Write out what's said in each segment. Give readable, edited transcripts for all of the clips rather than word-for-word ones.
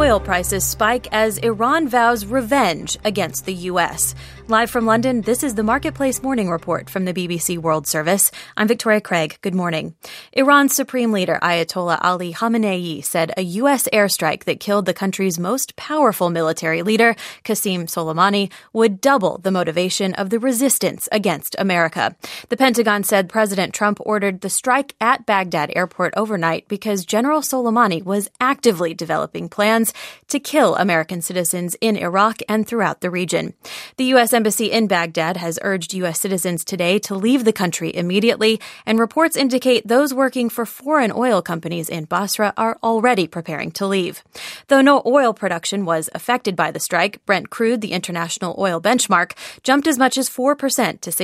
Oil prices spike as Iran vows revenge against the U.S. Live from London, this is the Marketplace Morning Report from the BBC World Service. I'm Victoria Craig. Good morning. Iran's Supreme Leader Ayatollah Ali Khamenei said a U.S. airstrike that killed the country's most powerful military leader, Qasem Soleimani, would double the motivation of the resistance against America. The Pentagon said President Trump ordered the strike at Baghdad airport overnight because General Soleimani was actively developing plans to kill American citizens in Iraq and throughout the region. The U.S. Embassy in Baghdad has urged U.S. citizens today to leave the country immediately, and reports indicate those working for foreign oil companies in Basra are already preparing to leave. Though no oil production was affected by the strike, Brent crude, the international oil benchmark, jumped as much as 4% to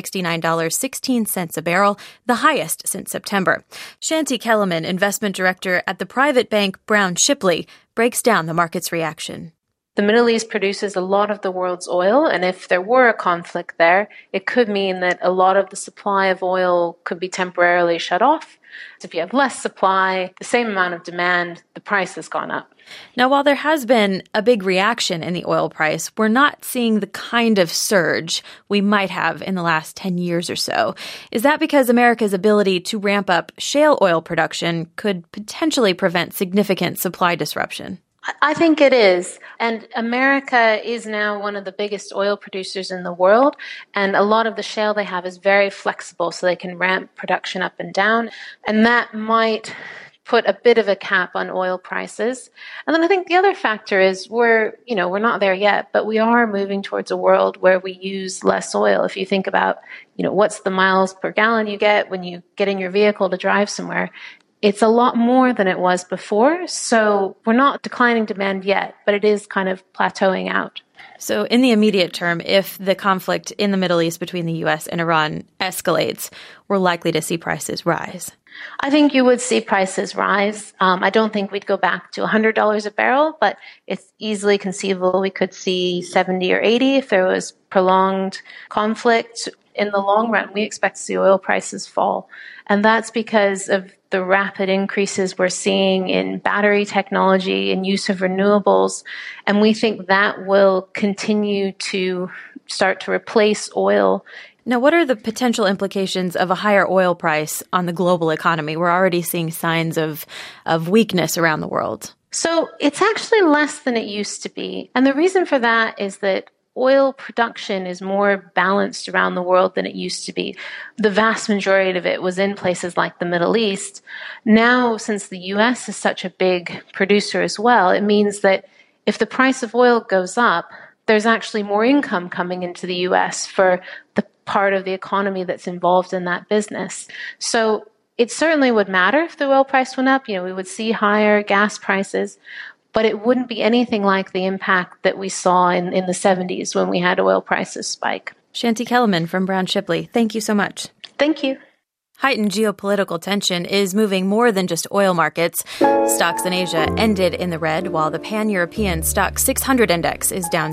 $69.16 a barrel, the highest since September. Shanti Kellerman, investment director at the private bank Brown Shipley, breaks down the market's reaction. The Middle East produces a lot of the world's oil, and if there were a conflict there, it could mean that a lot of the supply of oil could be temporarily shut off. So if you have less supply, the same amount of demand, the price has gone up. Now, while there has been a big reaction in the oil price, we're not seeing the kind of surge we might have in the last 10 years or so. Is that because America's ability to ramp up shale oil production could potentially prevent significant supply disruption? I think it is. And America is now one of the biggest oil producers in the world. And a lot of the shale they have is very flexible, so they can ramp production up and down. And that might put a bit of a cap on oil prices. And then I think the other factor is we're not there yet, but we are moving towards a world where we use less oil. If you think about, what's the miles per gallon you get when you get in your vehicle to drive somewhere, it's a lot more than it was before. So we're not declining demand yet, but it is kind of plateauing out. So in the immediate term, if the conflict in the Middle East between the U.S. and Iran escalates, we're likely to see prices rise. I think you would see prices rise. I don't think we'd go back to $100 a barrel, but it's easily conceivable we could see 70 or 80 if there was prolonged conflict. In the long run, we expect to see oil prices fall. And that's because of the rapid increases we're seeing in battery technology and use of renewables. And we think that will continue to start to replace oil. Now, what are the potential implications of a higher oil price on the global economy? We're already seeing signs of weakness around the world. So it's actually less than it used to be. And the reason for that is that oil production is more balanced around the world than it used to be. The vast majority of it was in places like the Middle East. Now, since the U.S. is such a big producer as well, it means that if the price of oil goes up, there's actually more income coming into the U.S. for the part of the economy that's involved in that business. So it certainly would matter if the oil price went up. We would see higher gas prices. But it wouldn't be anything like the impact that we saw in the 70s when we had oil prices spike. Shanti Kellerman from Brown Shipley, thank you so much. Thank you. Heightened geopolitical tension is moving more than just oil markets. Stocks in Asia ended in the red, while the Pan-European Stock 600 index is down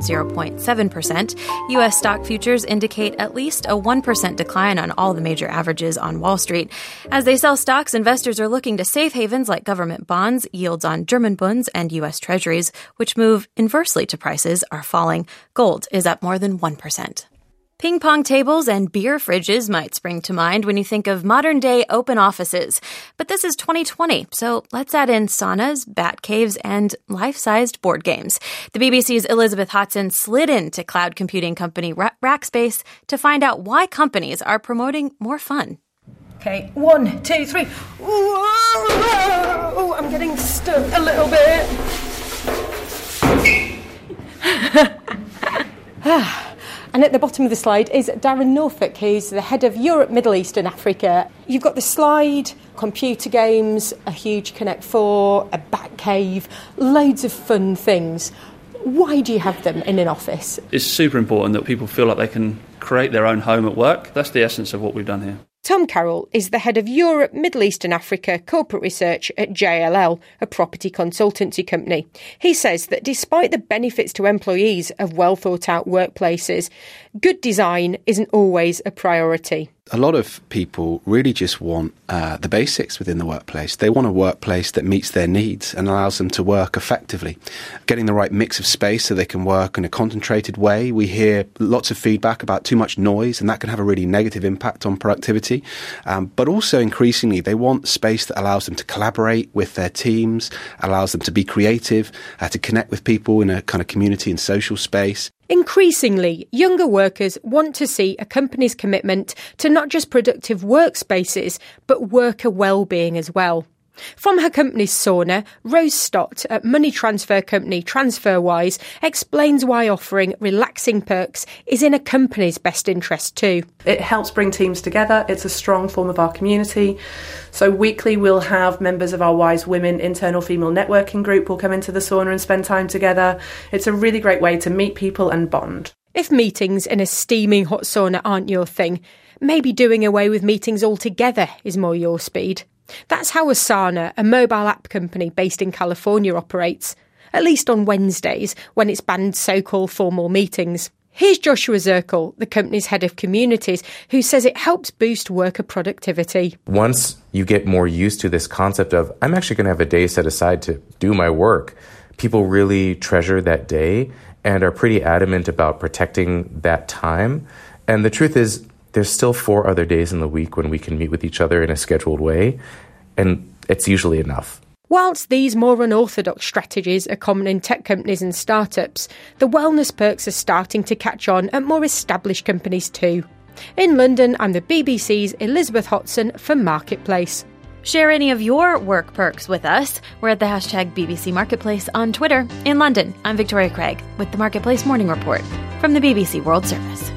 0.7%. U.S. stock futures indicate at least a 1% decline on all the major averages on Wall Street. As they sell stocks, investors are looking to safe havens like government bonds. Yields on German bunds and U.S. treasuries, which move inversely to prices, are falling. Gold is up more than 1%. Ping pong tables and beer fridges might spring to mind when you think of modern-day open offices. But this is 2020, so let's add in saunas, bat caves, and life-sized board games. The BBC's Elizabeth Hodson slid into cloud computing company Rackspace to find out why companies are promoting more fun. Okay, 1, 2, 3. Ooh, I'm getting stuck a little bit. And at the bottom of the slide is Darren Norfolk, who's the head of Europe, Middle East and Africa. You've got the slide, computer games, a huge Connect 4, a bat cave, loads of fun things. Why do you have them in an office? It's super important that people feel like they can create their own home at work. That's the essence of what we've done here. Tom Carroll is the head of Europe, Middle East and Africa corporate research at JLL, a property consultancy company. He says that despite the benefits to employees of well-thought-out workplaces, good design isn't always a priority. A lot of people really just want the basics within the workplace. They want a workplace that meets their needs and allows them to work effectively. Getting the right mix of space so they can work in a concentrated way. We hear lots of feedback about too much noise, and that can have a really negative impact on productivity. But also increasingly, they want space that allows them to collaborate with their teams, allows them to be creative, to connect with people in a kind of community and social space. Increasingly, younger workers want to see a company's commitment to not just productive workspaces, but worker well-being as well. From her company's sauna, Rose Stott at money transfer company TransferWise explains why offering relaxing perks is in a company's best interest too. It helps bring teams together. It's a strong form of our community. So weekly we'll have members of our Wise Women internal female networking group will come into the sauna and spend time together. It's a really great way to meet people and bond. If meetings in a steaming hot sauna aren't your thing, maybe doing away with meetings altogether is more your speed. That's how Asana, a mobile app company based in California, operates, at least on Wednesdays when it's banned so-called formal meetings. Here's Joshua Zirkle, the company's head of communities, who says it helps boost worker productivity. Once you get more used to this concept of, I'm actually going to have a day set aside to do my work, people really treasure that day and are pretty adamant about protecting that time. And the truth is, there's still 4 other days in the week when we can meet with each other in a scheduled way, and it's usually enough. Whilst these more unorthodox strategies are common in tech companies and startups, the wellness perks are starting to catch on at more established companies too. In London, I'm the BBC's Elizabeth Hodson for Marketplace. Share any of your work perks with us. We're at the hashtag BBC Marketplace on Twitter. In London, I'm Victoria Craig with the Marketplace Morning Report from the BBC World Service.